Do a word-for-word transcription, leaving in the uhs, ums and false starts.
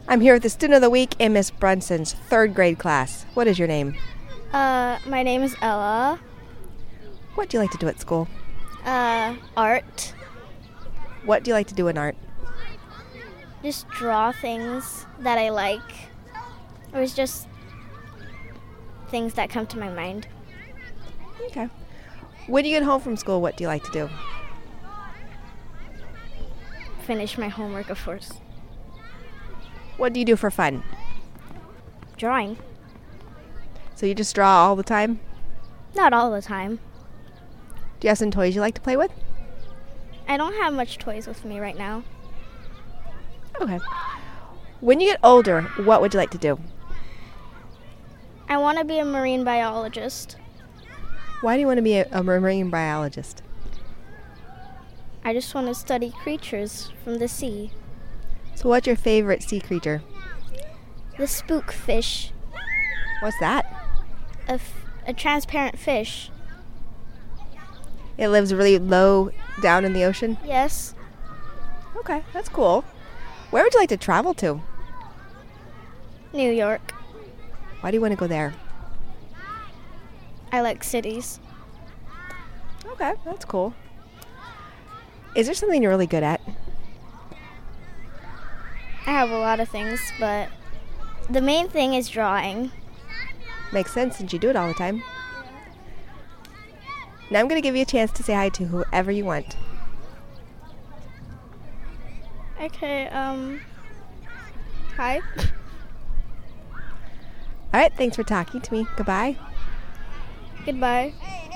I'm here with the student of the week in Miss Brunson's third grade class. What is your name? Uh, my name is Ella. What do you like to do at school? Uh, art. What do you like to do in art? Just draw things that I like. Or it's just things that come to my mind. Okay. When you get home from school, what do you like to do? Finish my homework, of course. What do you do for fun? Drawing. So you just draw all the time? Not all the time. Do you have some toys you like to play with? I don't have much toys with me right now. Okay. When you get older, what would you like to do? I want to be a marine biologist. Why do you want to be a, a marine biologist? I just want to study creatures from the sea. So what's your favorite sea creature? The spookfish. What's that? A, f- a transparent fish. It lives really low down in the ocean? Yes. Okay, that's cool. Where would you like to travel to? New York. Why do you want to go there? I like cities. Okay, that's cool. Is there something you're really good at? I have a lot of things, but the main thing is drawing. Makes sense since you do it all the time. Now I'm going to give you a chance to say hi to whoever you want. Okay, um, hi. All right, thanks for talking to me. Goodbye. Goodbye.